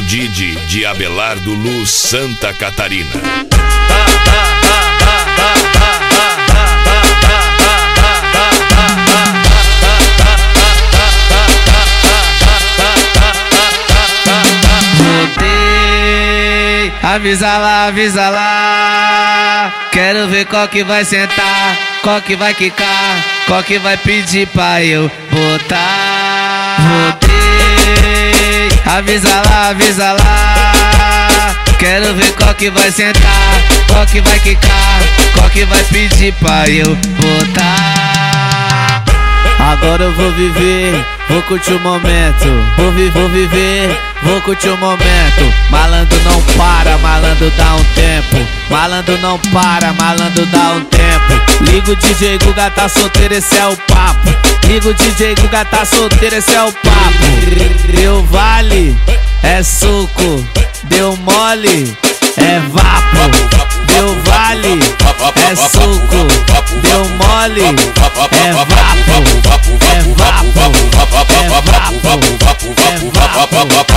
Didi de Abelardo Luz, Santa Catarina. Avisa lá, quero ver qual que vai sentar, qual que vai quicar, qual que vai pedir pra eu botar. Voltei, avisa lá, quero ver qual que vai sentar, qual que vai quicar, qual que vai pedir pra eu botar. Agora eu vou viver, vou curtir o momento. Vou viver, vou curtir o momento. Malandro não para, malandro dá um tempo. Malandro não para, malandro dá um tempo. Liga o DJ Guga, tá solteiro, esse é o papo. Liga o DJ Guga, tá solteiro, esse é o papo. Deu vale, é suco. Deu mole, é vapo. Deu vale, é suco. Deu mole, é vapo. É vapo, é vapo, é vapo.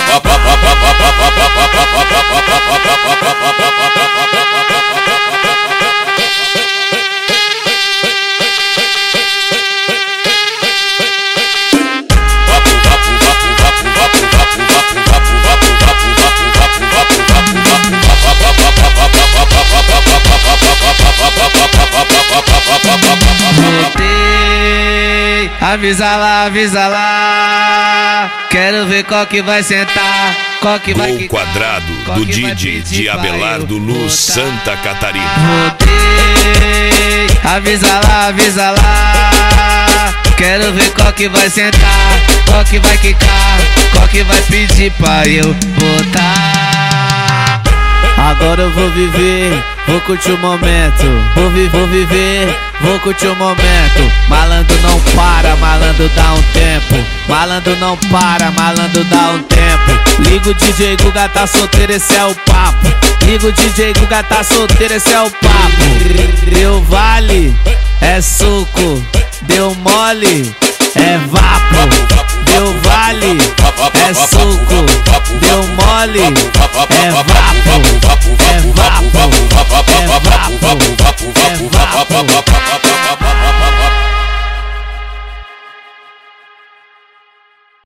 Avisa lá, quero ver qual que vai sentar, qual que vai quicar, Quadrado do Didi de Abelardo Luz, Santa Catarina. Voltei, avisa lá, quero ver qual que vai sentar, qual que vai quicar, qual que vai pedir pra eu botar. Agora eu vou viver, vou curtir o momento. Vou viver, vou curtir o momento. Malandro não para, malandro dá um tempo. Malandro não para, malandro dá um tempo. Liga o DJ Guga, tá solteiro, esse é o papo. Liga o DJ Guga, tá solteiro, esse é o papo. Deu vale, é suco. Deu mole, é vapo. Deu vale, é suco. Deu mole, é vapo. É vapo, é vapo, é vapo.